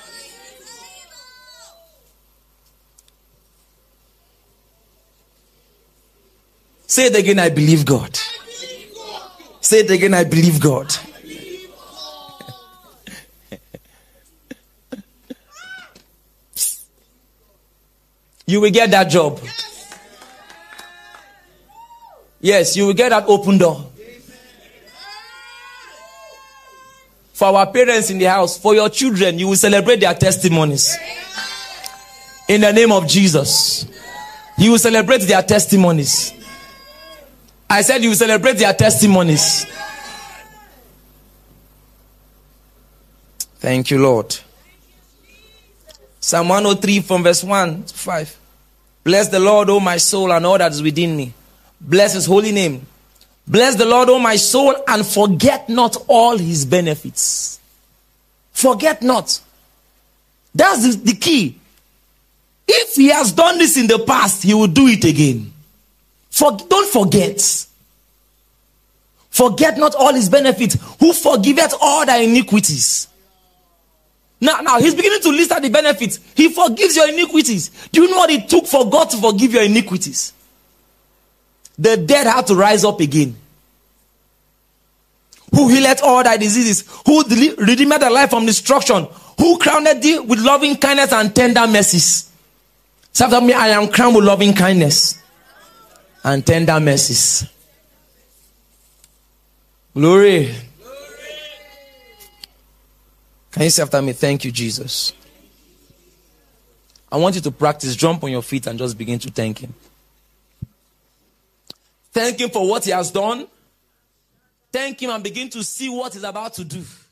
Say it again, I believe God. Say it again, I believe God. You will get that job. Yes, you will get that open door. For our parents in the house, for your children, you will celebrate their testimonies. In the name of Jesus. You will celebrate their testimonies. I said you will celebrate their testimonies. Thank you, Lord. Psalm 103 from verse 1 to 5. Bless the Lord, O my soul, and all that is within me. Bless his holy name. Bless the Lord, O my soul, and forget not all his benefits. Forget not. That's the key. If he has done this in the past, he will do it again. Don't forget. Forget not all his benefits, who forgiveth all thy iniquities. Now he's beginning to list out the benefits. He forgives your iniquities. Do you know what it took for God to forgive your iniquities? The dead had to rise up again. Who healeth all thy diseases, who redeemed thy life from destruction, who crowned thee with loving kindness and tender mercies. So after me, I am crowned with loving kindness and tender mercies. Glory. Can you say after me, thank you, Jesus? I want you to practice. Jump on your feet and just begin to thank him. Thank him for what he has done. Thank him and begin to see what he's about to do.